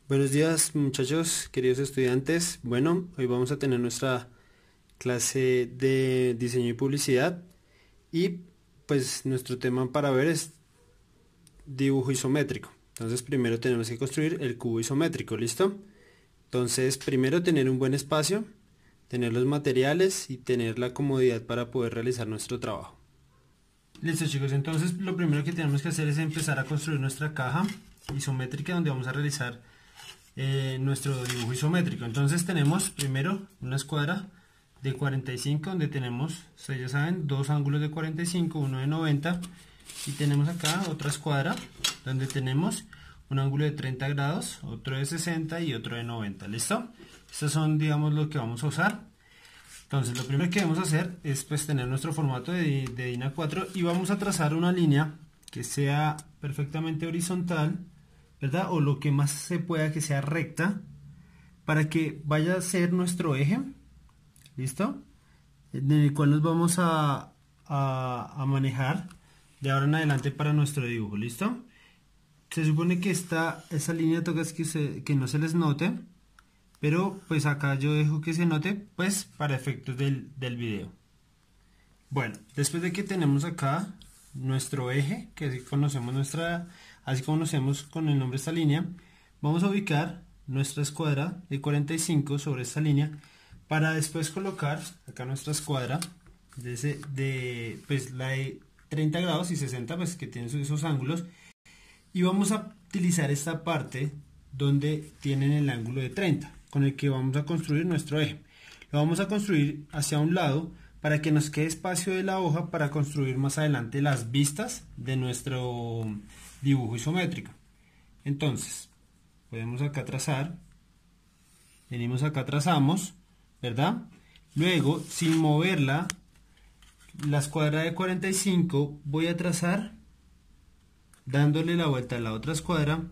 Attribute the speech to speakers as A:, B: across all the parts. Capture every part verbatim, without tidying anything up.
A: Buenos días muchachos, queridos estudiantes. Bueno, hoy vamos a tener nuestra clase de diseño y publicidad y pues nuestro tema para ver es dibujo isométrico. Entonces primero tenemos que construir el cubo isométrico, ¿listo? Entonces primero tener un buen espacio, tener los materiales y tener la comodidad para poder realizar nuestro trabajo. Listo chicos, entonces lo primero que tenemos que hacer es empezar a construir nuestra caja isométrica donde vamos a realizar Eh, nuestro dibujo isométrico. Entonces tenemos primero una escuadra de cuarenta y cinco donde tenemos, ustedes ya saben, dos ángulos de cuarenta y cinco, uno de noventa, y tenemos acá otra escuadra donde tenemos un ángulo de treinta grados, otro de sesenta y otro de noventa. ¿Listo? Estos son, digamos, lo que vamos a usar. Entonces lo primero que debemos hacer es pues tener nuestro formato de, de DIN A cuatro y vamos a trazar una línea que sea perfectamente horizontal, ¿verdad? O lo que más se pueda que sea recta para que vaya a ser nuestro eje, ¿listo? En el cual nos vamos a, a, a manejar de ahora en adelante para nuestro dibujo, ¿listo? Se supone que esta, esa línea toca es que, se, que no se les note, pero pues acá yo dejo que se note pues para efectos del, del video. Bueno, después de que tenemos acá nuestro eje, que así conocemos nuestra, así conocemos con el nombre de esta línea, vamos a ubicar nuestra escuadra de cuarenta y cinco sobre esta línea para después colocar acá nuestra escuadra de, ese, de pues la de treinta grados y sesenta, pues que tiene esos ángulos, y vamos a utilizar esta parte donde tienen el ángulo de treinta con el que vamos a construir nuestro eje. Lo vamos a construir hacia un lado para que nos quede espacio de la hoja para construir más adelante las vistas de nuestro dibujo isométrico. Entonces, podemos acá trazar, venimos acá, trazamos, ¿verdad? Luego, sin moverla, la escuadra de cuarenta y cinco voy a trazar, dándole la vuelta a la otra escuadra,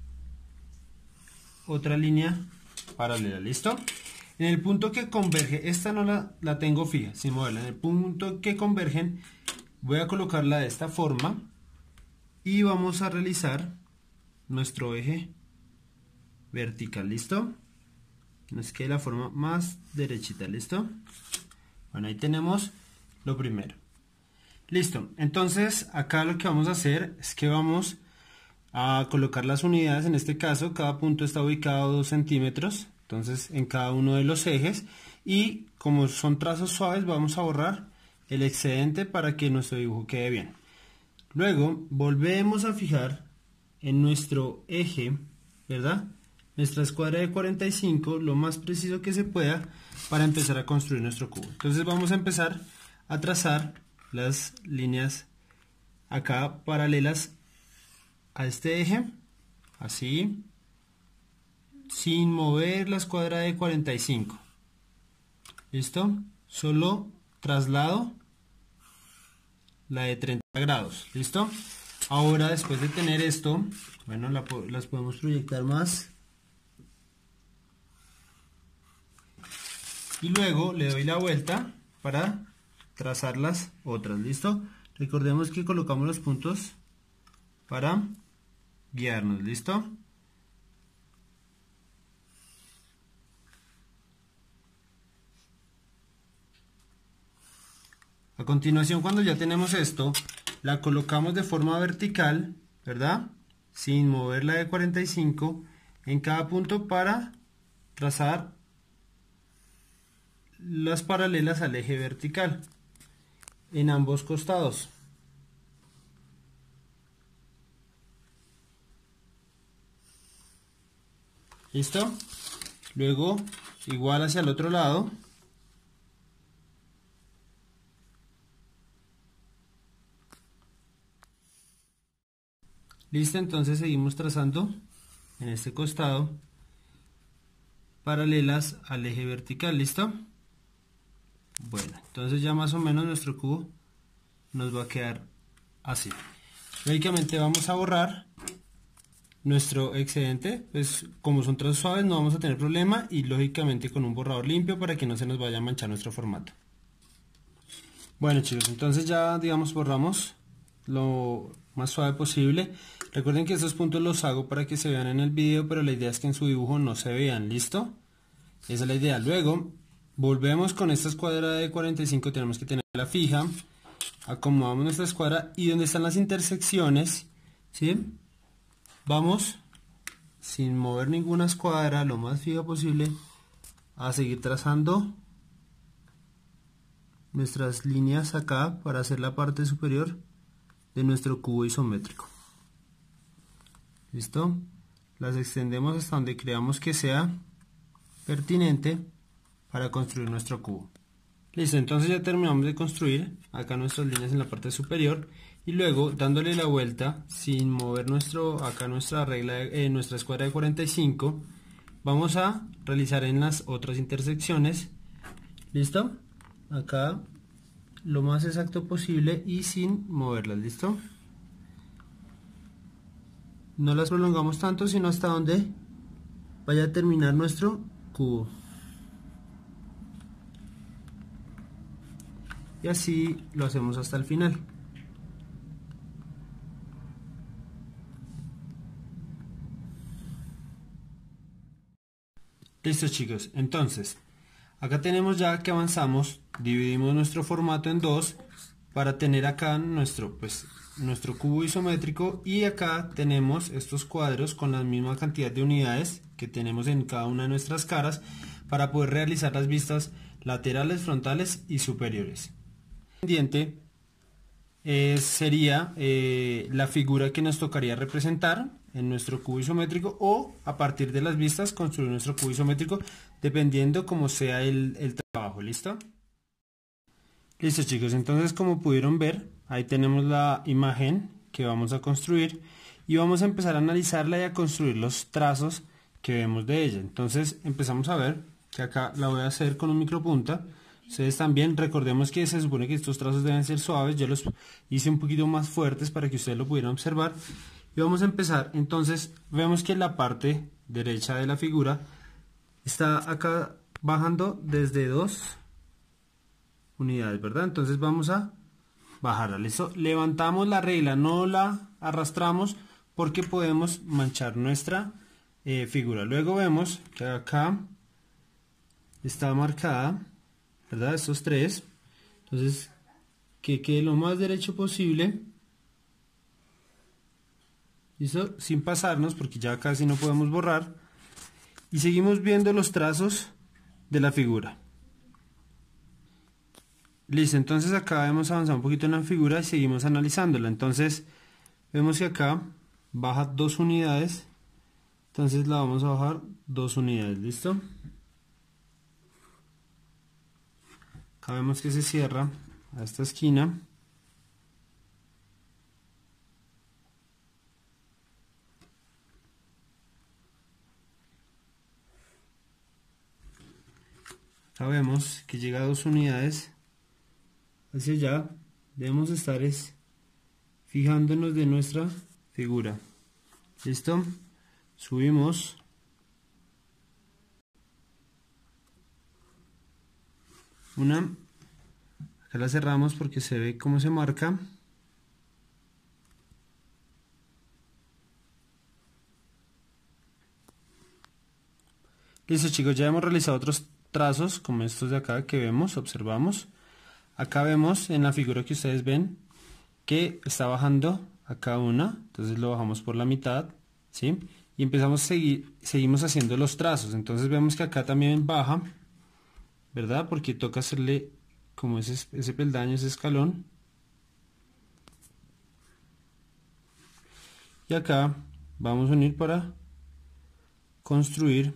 A: otra línea paralela, ¿listo? En el punto que converge, esta no la, la tengo fija, sin moverla. En el punto que convergen, voy a colocarla de esta forma y vamos a realizar nuestro eje vertical, ¿listo? Que nos quede la forma más derechita, ¿listo? Bueno, ahí tenemos lo primero. Listo, entonces acá lo que vamos a hacer es que vamos a colocar las unidades. En este caso, cada punto está ubicado a dos centímetros. Entonces en cada uno de los ejes, y como son trazos suaves vamos a borrar el excedente para que nuestro dibujo quede bien. Luego volvemos a fijar en nuestro eje, ¿verdad? Nuestra escuadra de cuarenta y cinco lo más preciso que se pueda para empezar a construir nuestro cubo. Entonces vamos a empezar a trazar las líneas acá paralelas a este eje, así, sin mover la escuadra de cuarenta y cinco. ¿Listo? Solo traslado la de treinta grados. ¿Listo? Ahora, después de tener esto, bueno, la, las podemos proyectar más. Y luego le doy la vuelta para trazar las otras. ¿Listo? Recordemos que colocamos los puntos para guiarnos. ¿Listo? A continuación, cuando ya tenemos esto, la colocamos de forma vertical, ¿verdad? Sin mover la de cuarenta y cinco en cada punto para trazar las paralelas al eje vertical en ambos costados. ¿Listo? Luego, igual hacia el otro lado. Listo, entonces seguimos trazando en este costado paralelas al eje vertical. ¿Listo? Bueno, entonces ya más o menos nuestro cubo nos va a quedar así. Lógicamente vamos a borrar nuestro excedente, pues como son trazos suaves no vamos a tener problema, y lógicamente con un borrador limpio para que no se nos vaya a manchar nuestro formato. Bueno chicos, entonces ya digamos borramos lo más suave posible. Recuerden que estos puntos los hago para que se vean en el video, pero la idea es que en su dibujo no se vean, ¿listo? Esa es la idea. Luego, volvemos con esta escuadra de cuarenta y cinco, tenemos que tenerla fija. Acomodamos nuestra escuadra y donde están las intersecciones, ¿sí? Vamos, sin mover ninguna escuadra, lo más fija posible, a seguir trazando nuestras líneas acá para hacer la parte superior de nuestro cubo isométrico. ¿Listo? Las extendemos hasta donde creamos que sea pertinente para construir nuestro cubo. Listo, entonces ya terminamos de construir acá nuestras líneas en la parte superior y luego dándole la vuelta sin mover nuestro acá nuestra regla de, eh, nuestra escuadra de cuarenta y cinco, vamos a realizar en las otras intersecciones. ¿Listo? Acá lo más exacto posible y sin moverlas. ¿Listo? No las prolongamos tanto, sino hasta donde vaya a terminar nuestro cubo. Y así lo hacemos hasta el final. Listo, chicos, entonces acá tenemos ya que avanzamos, dividimos nuestro formato en dos para tener acá nuestro, pues, nuestro cubo isométrico, y acá tenemos estos cuadros con la misma cantidad de unidades que tenemos en cada una de nuestras caras para poder realizar las vistas laterales, frontales y superiores. Pendiente eh, sería eh, la figura que nos tocaría representar en nuestro cubo isométrico, o a partir de las vistas construir nuestro cubo isométrico dependiendo como sea el, el trabajo. ¿Listo? Listo, chicos, entonces como pudieron ver, ahí tenemos la imagen que vamos a construir y vamos a empezar a analizarla y a construir los trazos que vemos de ella. Entonces empezamos a ver que acá la voy a hacer con un micropunta. Ustedes también, recordemos que se supone que estos trazos deben ser suaves, yo los hice un poquito más fuertes para que ustedes lo pudieran observar. Y vamos a empezar. Entonces vemos que la parte derecha de la figura está acá bajando desde dos unidades, ¿verdad? Entonces vamos a bajarla. ¿Listo? Levantamos la regla, no la arrastramos porque podemos manchar nuestra eh, figura. Luego vemos que acá está marcada, ¿verdad? Estos tres. Entonces que quede lo más derecho posible. ¿Listo? Sin pasarnos, porque ya casi no podemos borrar. Y seguimos viendo los trazos de la figura. Listo, entonces acá hemos avanzado un poquito en la figura y seguimos analizándola. Entonces vemos que acá baja dos unidades. Entonces la vamos a bajar dos unidades. ¿Listo? Acá vemos que se cierra a esta esquina. Acá vemos que llega a dos unidades hacia allá. Debemos estar es fijándonos de nuestra figura. ¿Listo? Subimos. Una. Acá la cerramos porque se ve cómo se marca. Listo, chicos, ya hemos realizado otros trazos como estos de acá que vemos, observamos. Acá vemos en la figura que ustedes ven que está bajando acá una, entonces lo bajamos por la mitad, ¿sí? Y empezamos a seguir, seguimos haciendo los trazos. Entonces vemos que acá también baja, ¿verdad? Porque toca hacerle como ese, ese peldaño, ese escalón. Y acá vamos a unir para construir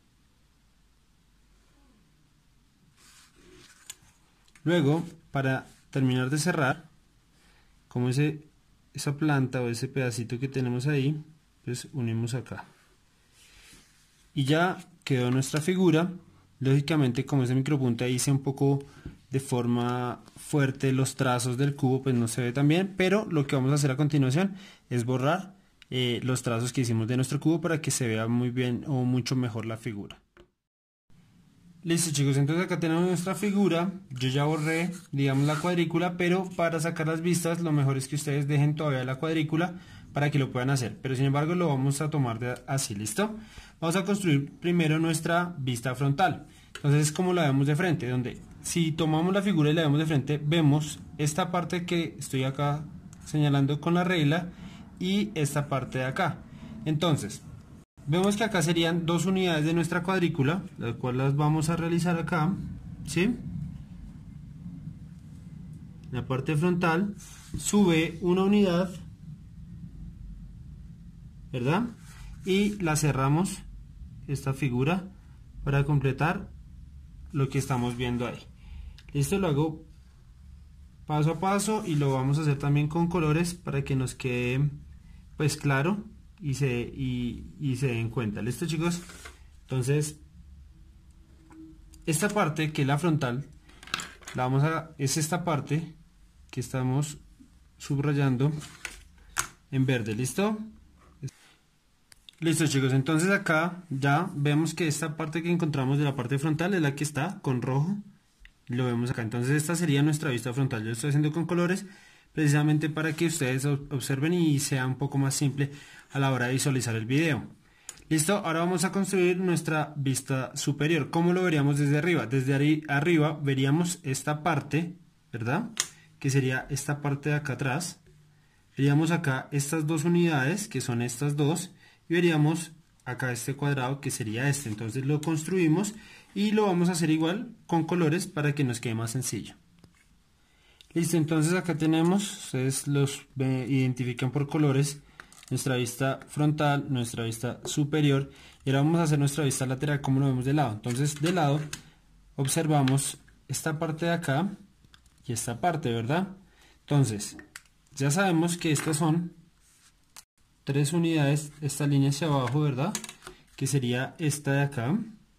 A: luego, para terminar de cerrar, como ese, esa planta o ese pedacito que tenemos ahí, pues unimos acá. Y ya quedó nuestra figura. Lógicamente, como ese micropunta hice un poco de forma fuerte los trazos del cubo, pues no se ve tan bien, pero lo que vamos a hacer a continuación es borrar eh, los trazos que hicimos de nuestro cubo para que se vea muy bien o mucho mejor la figura. Listo, chicos, entonces acá tenemos nuestra figura. Yo ya borré, digamos, la cuadrícula, pero para sacar las vistas lo mejor es que ustedes dejen todavía la cuadrícula para que lo puedan hacer, pero sin embargo lo vamos a tomar de así, ¿listo? Vamos a construir primero nuestra vista frontal. Entonces, como la vemos de frente, donde si tomamos la figura y la vemos de frente, vemos esta parte que estoy acá señalando con la regla y esta parte de acá. Entonces, vemos que acá serían dos unidades de nuestra cuadrícula, las cuales las vamos a realizar acá, ¿sí? La parte frontal sube una unidad, ¿verdad? Y la cerramos, esta figura, para completar lo que estamos viendo ahí. Esto lo hago paso a paso y lo vamos a hacer también con colores para que nos quede pues claro y se, y, y se den cuenta. ¿Listo, chicos? Entonces, esta parte que es la frontal, la vamos a, es esta parte que estamos subrayando en verde. ¿Listo? Listo, chicos, entonces acá ya vemos que esta parte que encontramos de la parte frontal es la que está con rojo, lo vemos acá. Entonces esta sería nuestra vista frontal. Yo lo estoy haciendo con colores precisamente para que ustedes observen y sea un poco más simple a la hora de visualizar el video. Listo, ahora vamos a construir nuestra vista superior. ¿Cómo lo veríamos desde arriba? Desde arriba veríamos esta parte, ¿verdad? Que sería esta parte de acá atrás. Veríamos acá estas dos unidades, que son estas dos, y veríamos acá este cuadrado que sería este. Entonces lo construimos y lo vamos a hacer igual con colores para que nos quede más sencillo. Listo, entonces acá tenemos, ustedes los eh, identifican por colores, nuestra vista frontal, nuestra vista superior, y ahora vamos a hacer nuestra vista lateral como lo vemos de lado. Entonces de lado observamos esta parte de acá y esta parte, ¿verdad? Entonces ya sabemos que estas son tres unidades, esta línea hacia abajo, ¿verdad? Que sería esta de acá.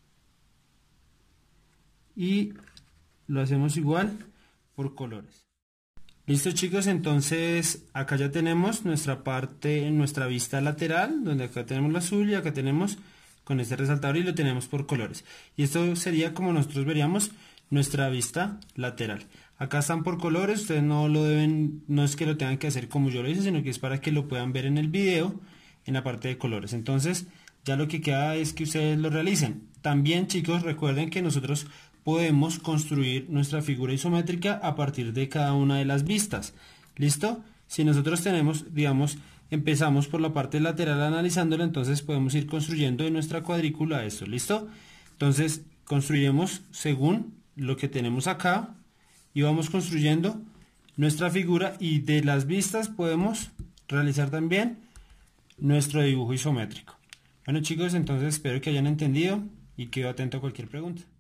A: Y lo hacemos igual por colores. Listo, chicos, entonces acá ya tenemos nuestra parte, nuestra vista lateral, donde acá tenemos la azul y acá tenemos con este resaltador y lo tenemos por colores. Y esto sería como nosotros veríamos nuestra vista lateral. Acá están por colores, ustedes no lo deben, no es que lo tengan que hacer como yo lo hice, sino que es para que lo puedan ver en el video, en la parte de colores. Entonces, ya lo que queda es que ustedes lo realicen. También, chicos, recuerden que nosotros podemos construir nuestra figura isométrica a partir de cada una de las vistas. ¿Listo? Si nosotros tenemos, digamos, empezamos por la parte lateral analizándola, entonces podemos ir construyendo en nuestra cuadrícula esto. ¿Listo? Entonces, construiremos según lo que tenemos acá y vamos construyendo nuestra figura, y de las vistas podemos realizar también nuestro dibujo isométrico. Bueno, chicos, entonces espero que hayan entendido y quedo atento a cualquier pregunta.